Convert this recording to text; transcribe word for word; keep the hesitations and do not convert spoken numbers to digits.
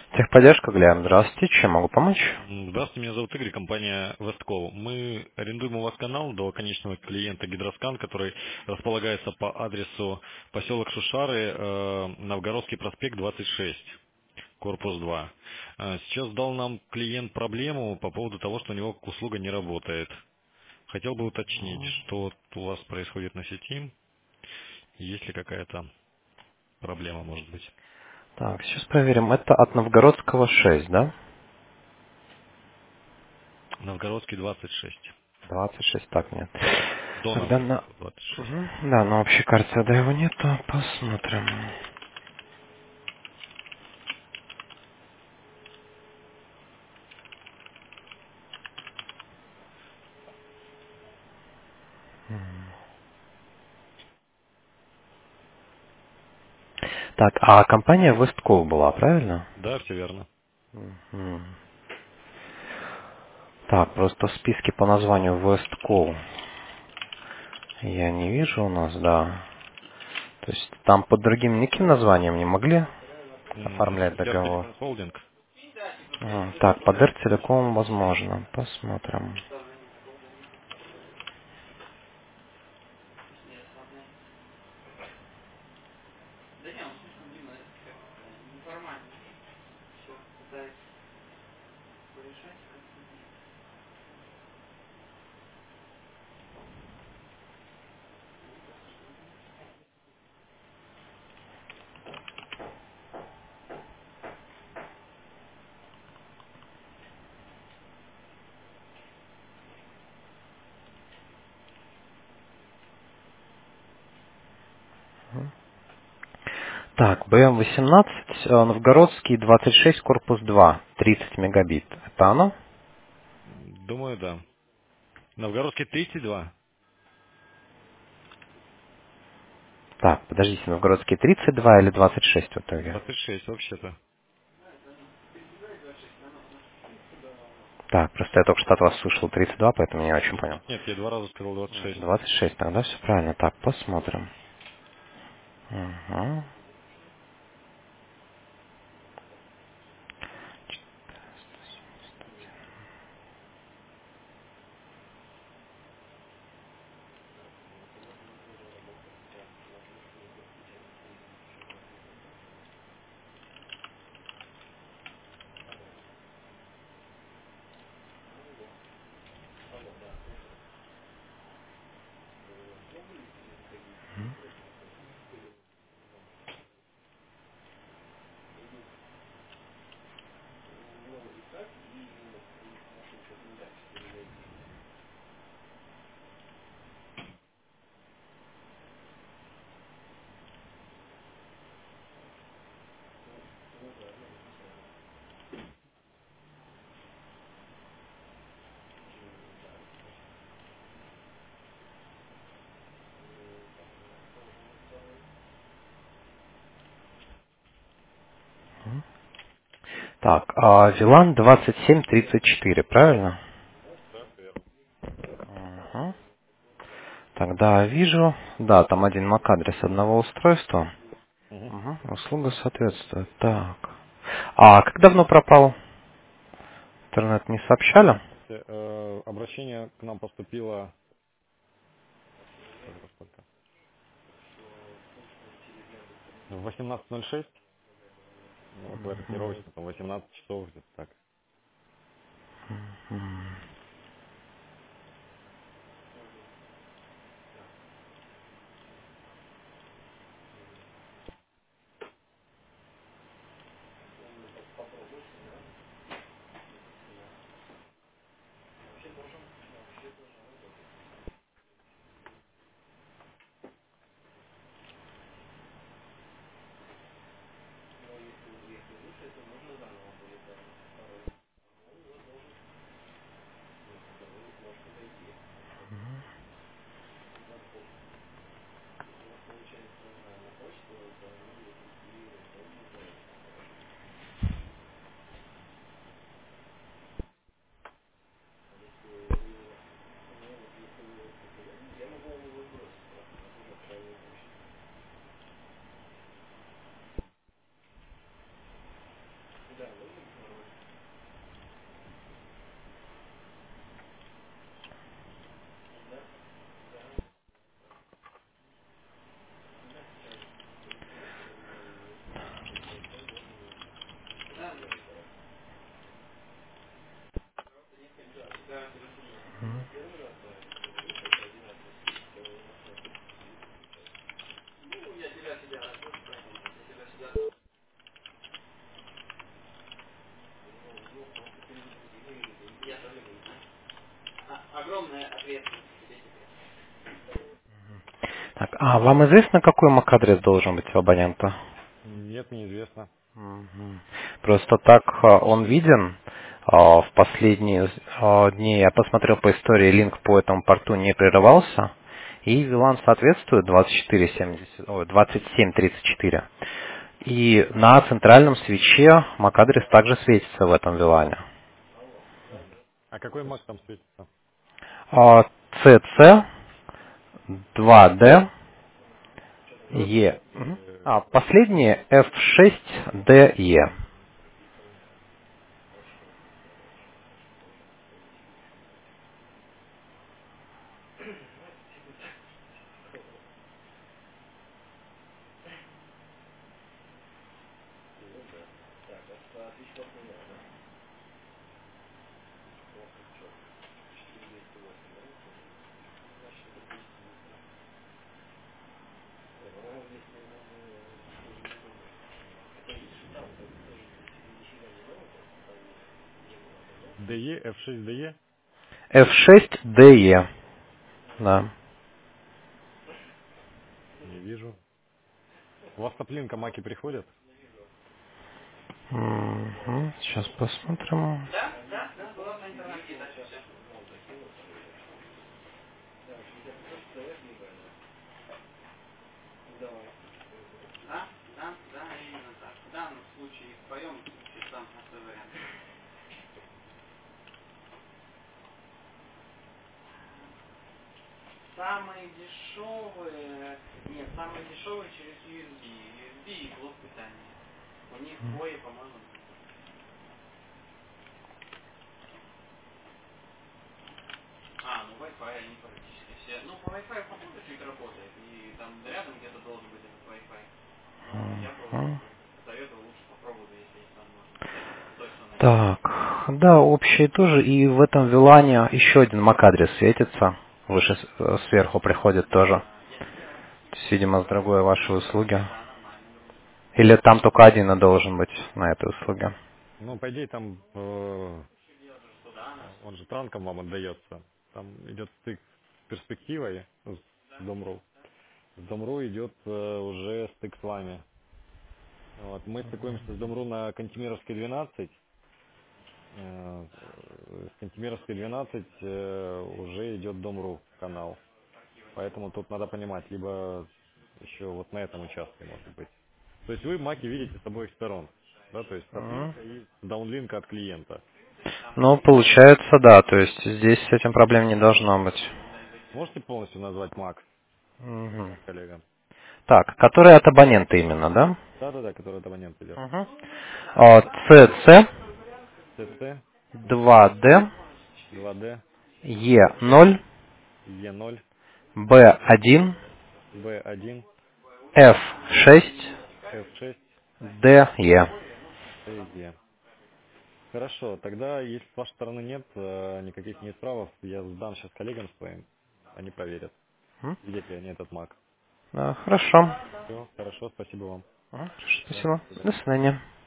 Техподдержка, Глеб. Здравствуйте. Чем могу помочь? М, Здравствуйте, меня зовут Игорь, компания Весткол. Мы арендуем у вас канал до конечного клиента Гидроскан, который располагается по адресу поселок Шушары, э, Новгородский проспект двадцать шесть, корпус два. Э, Сейчас дал нам клиент проблему по поводу того, что у него услуга не работает. Хотел бы уточнить, что вот у вас происходит на сети, есть ли какая-то проблема, может быть. Так, сейчас проверим. Это от Новгородского шесть, да? Новгородский двадцать шесть. двадцать шесть, так, нет. До Тогда на... Новгородского двадцать шесть. Мгм. Да, на общей карте да его нету. Посмотрим. Так, а компания Westcall была, правильно? Да, все верно. Мгм. Так, просто в списке по названию Westcall я не вижу у нас, да. То есть там под другим никаким названием не могли М, оформлять договор? Сбертелеком Холдинг. М, Так, под Р-телеком возможно. Посмотрим. Так, Б М восемнадцать, э, Новгородский, двадцать шесть, корпус два, тридцать мегабит. Это оно? Думаю, да. Новгородский тридцать два. Так, подождите, Новгородский тридцать два или двадцать шесть в итоге? двадцать шесть вообще-то. Так, просто я только что от вас слышал тридцать два, поэтому не очень понял. Нет, нет, я два раза сказал двадцать шесть. двадцать шесть, тогда все правильно. Так, посмотрим. Угу. Так, а Вилан двадцать семь тридцать четыре, правильно? Да, все верно. Угу. Тогда вижу, да, там один мак-адрес одного устройства. Мгм. Угу. Услуга соответствует. Так. А как давно пропал? Интернет не сообщали? Э, э, Обращение к нам поступило сколько, сколько? В восемнадцать ноль шесть. Ну, вот в ориентировочно, там восемнадцать часов где-то так. Так, а вам известно, какой MAC-адрес должен быть у абонента? Нет, неизвестно. Мгм. Просто так а, он виден. а, В последние а, дни я посмотрел по истории, линк по этому порту не прерывался. И вилан соответствует двадцать четыре семьдесят, ой, двадцать семь тридцать четыре. И на центральном свече MAC-адрес также светится в этом вилане. Мгм. А какой мак там светится? А, си си два ди F и. Мгм. или А, последнее эф шесть ди и. ди и, эф шесть ди и? эф шесть ди и. Да. Не вижу. У вас топлинка маки приходят? Мгм. Сейчас посмотрим. Мгм. Так, да, общие тоже. И в этом вилане еще один MAC-адрес светится. Выше с- э, сверху приходит тоже. То есть, видимо, с другой вашей услуги. Или там только один и должен быть на этой услуге. Ну, по идее, там, э, он же транком вам отдается. Там идет стык с перспективой, ну, с Домру. С Домру идет э, уже стык с вами. Вот. Мы стыкуемся с Домру на Кантемировской двенадцать. Э, С Кантемировской двенадцать э, уже идет Домру канал. Поэтому тут надо понимать, либо еще вот на этом участке может быть. То есть вы маки видите с обоих сторон. Да, то есть Мгм. топлинка и даунлинка от клиента. Ну, получается, да. То есть здесь с этим проблем не должно быть. Можете полностью назвать мак Мгм. моим коллегам? Так, которые от абонента именно, да? Да-да-да, который от абонента идет. Угу. си си си си, два ди два ди, и ноль и ноль, би один би один, эф шесть эф шесть, ди и. ди и. Хорошо, тогда, если с вашей стороны нет э, никаких неисправов, я сдам сейчас коллегам своим, они проверят, М? видят ли они этот мак. Да, хорошо. Все, хорошо, спасибо вам. М, Да, Спасибо. до свидания. До свидания.